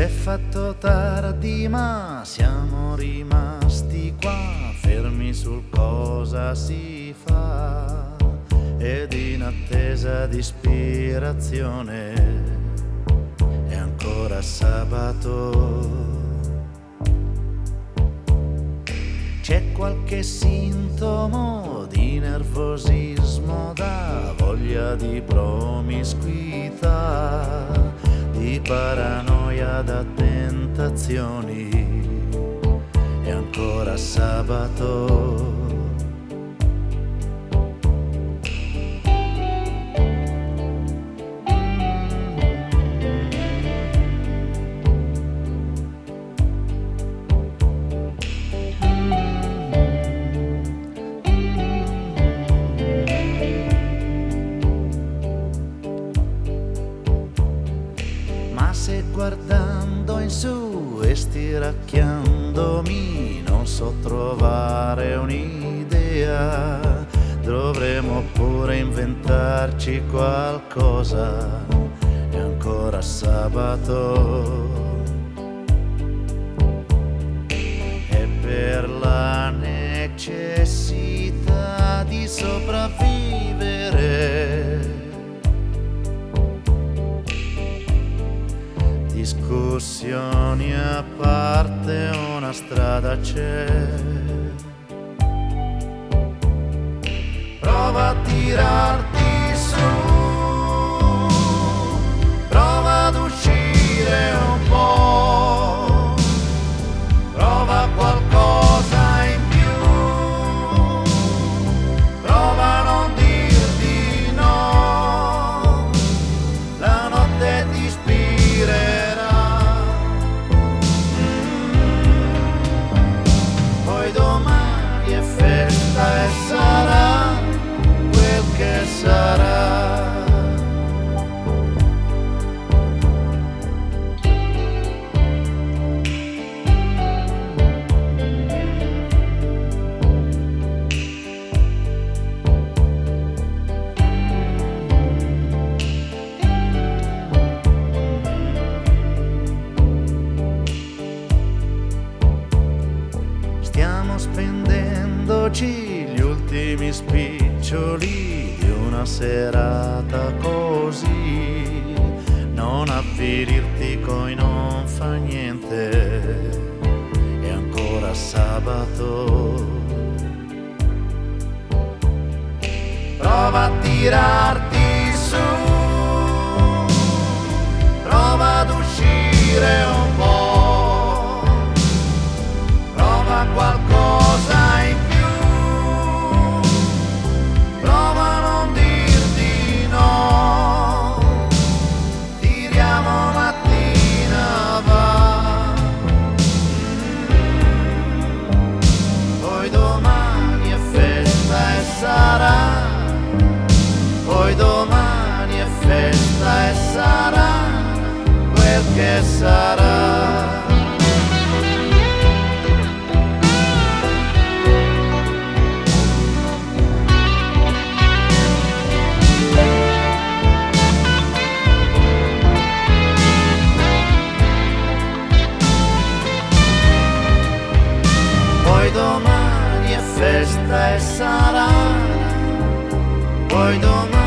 S'è fatto tardi ma siamo rimasti qua, fermi sul cosa si fa ed in attesa di ispirazione. È ancora sabato. C'è qualche sintomo di nervosismo, da voglia di promiscuità, di paranoia, da tentazioni. È ancora sabato. Ma se guardando in su e stiracchiandomi non so trovare un'idea, dovremo pure inventarci qualcosa. È ancora sabato. E per la necessità di sopravvivere, discussioni a parte, una strada c'è. Prova a tirarti su, prova ad uscire un po', prova qualcosa in più, prova a non dir di no, la notte ti ispirerà. Domani è festa e sarà quel che sarà. Stiamo spendendoci gli ultimi spiccioli di una serata così. Non avvirirti coi non fa niente, è ancora sabato. Prova a tirarti su, prova ad uscire un po', prova qualcosa in più, prova a non dir di no, tiriamo mattina va, poi domani è festa e sarà, poi domani è festa e sarà quel che sarà. Poi domani è festa e sarà, poi domani